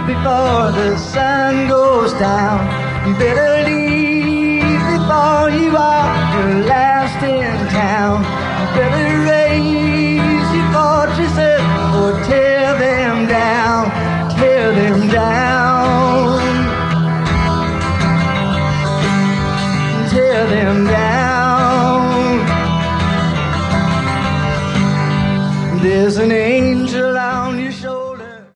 before the sun goes down. You better leave before you are your last.